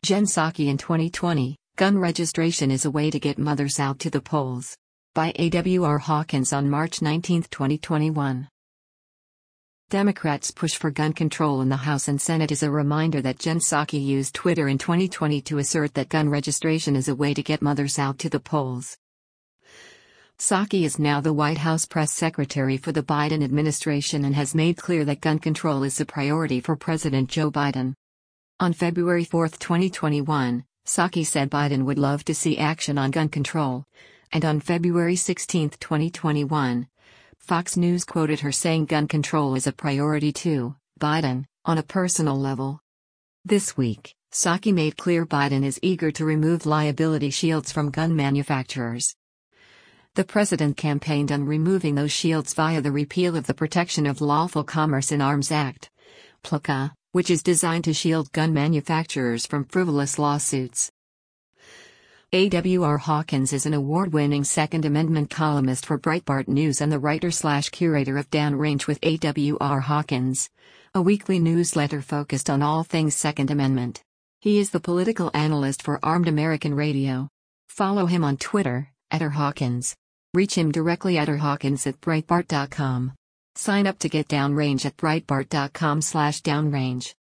Jen Psaki in 2020, gun registration is a way to get mothers out to the polls. By A.W.R. Hawkins on March 19, 2021. Democrats' push for gun control in the House and Senate is a reminder that Jen Psaki used Twitter in 2020 to assert that gun registration is a way to get mothers out to the polls. Psaki is now the White House press secretary for the Biden administration and has made clear that gun control is a priority for President Joe Biden. On February 4, 2021, Psaki said Biden would love to see action on gun control. And on February 16, 2021, Fox News quoted her saying gun control is a priority to Biden, on a personal level. This week, Psaki made clear Biden is eager to remove liability shields from gun manufacturers. The president campaigned on removing those shields via the repeal of the Protection of Lawful Commerce in Arms Act, PLCA, which is designed to shield gun manufacturers from frivolous lawsuits. A.W.R. Hawkins is an award-winning Second Amendment columnist for Breitbart News and the writer/curator of Downrange with A.W.R. Hawkins, a weekly newsletter focused on all things Second Amendment. He is the political analyst for Armed American Radio. Follow him on Twitter, @RHawkins. Reach him directly at rhawkins@breitbart.com. Sign up to get Downrange at breitbart.com/downrange.